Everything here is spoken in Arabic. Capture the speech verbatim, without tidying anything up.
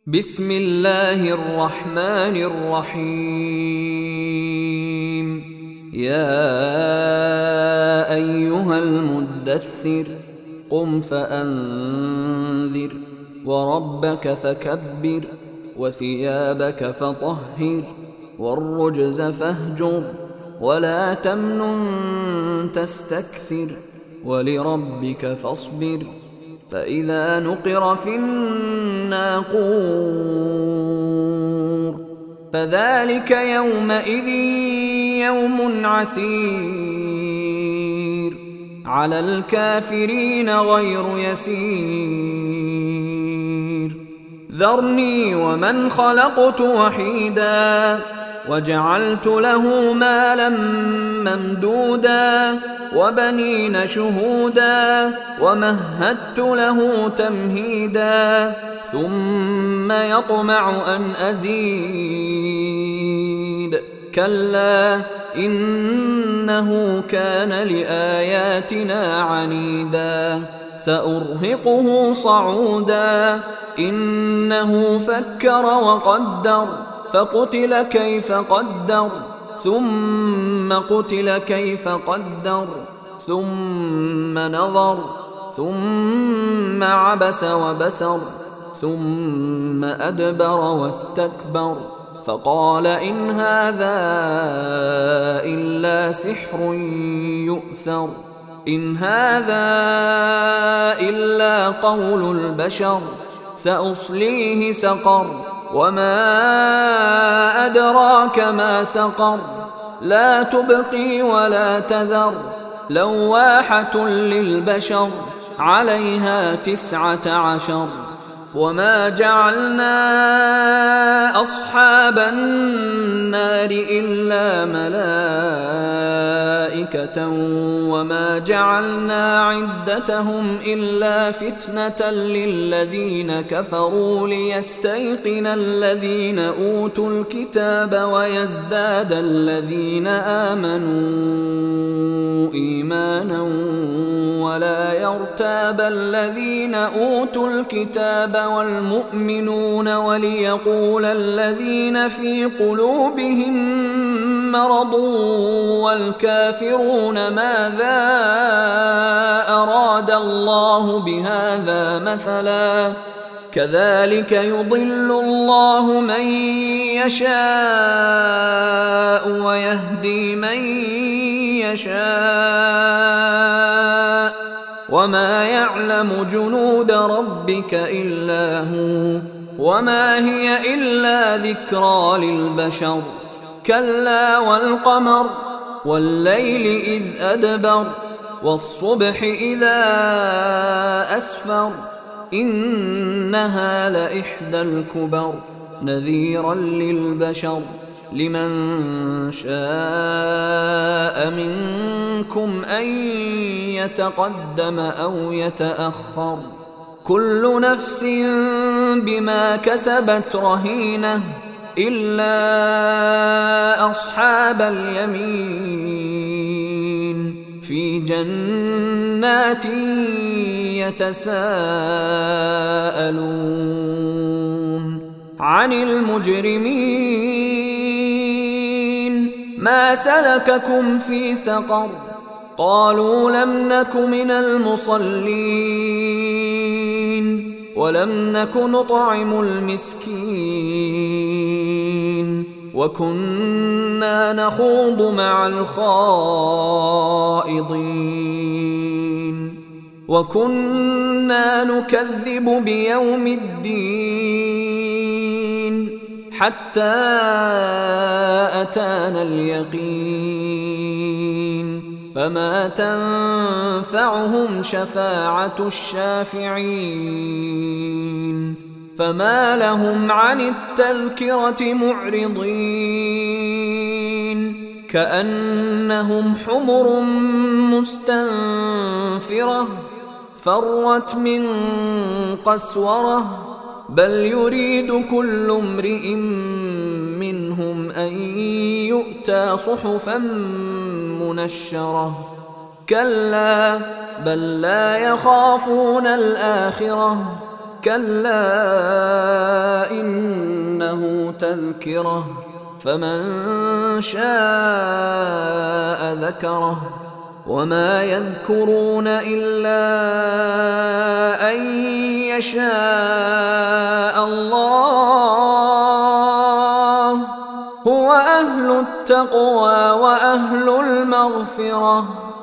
بسم الله الرحمن الرحيم. يا أيها المدثر قم فأنذر وربك فكبر وثيابك فطهر والرجز فاهجر ولا تمنن تستكثر ولربك فاصبر فإذا نقر في الناقور فذلك يومئذ يوم عسير على الكافرين غير يسير. ذرني ومن خلقت وحيدا وجعلت له مالا ممدودا وبنين شهودا ومهدت له تمهيدا ثم يطمع أن أزيد كلا إنه كان لآياتنا عنيدا سأرهقه صعودا إنه فكر وقدر فقتل كيف قدر ثم قتل كيف قدر ثم نظر ثم عبس وبسر ثم أدبر واستكبر فقال إن هذا إلا سحر يؤثر إن هذا إلا قول البشر سأصليه سقر وما أدراك ما سقر لا تبقي ولا تذر لواحة للبشر عليها تسعة عشر. وما جعلنا أصحاب النار إلا ملائكة وما جعلنا عدتهم إلا فتنة للذين كفروا ليستيقن الذين أوتوا الكتاب ويزداد الذين آمنوا إيمانا ولا يرتاب الذين أوتوا الكتاب والمؤمنون وليقول الذين في قلوبهم مرض والكافرون ماذا أراد الله بهذا مثلا كذلك يضل الله من يشاء ويهدي من يشاء وما يعلم جنود ربك إلا هو وما هي إلا ذكرى للبشر. كلا والقمر والليل إذ أدبر والصبح إذا أسفر إنها لإحدى الكبر نذيرا للبشر لمن شاء منكم أن يتقدم أو يتأخر كل نفس بما كسبت رهينة إلا أصحاب اليمين في جنات يتساءلون عن المجرمين ما سلككم في سقر قالوا لم نك من المصلين ولم نك نطعم المسكين وكنا نخوض مع الخائضين وكنا نكذب بيوم الدين حتى أتانا اليقين فما تنفعهم شفاعة الشافعين فما لهم عن التذكرة معرضين كأنهم حمر مستنفرة فرت من قسورة بل يريد كل امرئ منهم أن يؤتى صحفا منشرة كلا بل لا يخافون الآخرة كلا إنه تذكرة فمن شاء ذكره وما يذكرون إلا أن يشاء الله هو أهل التقوى وأهل المغفرة.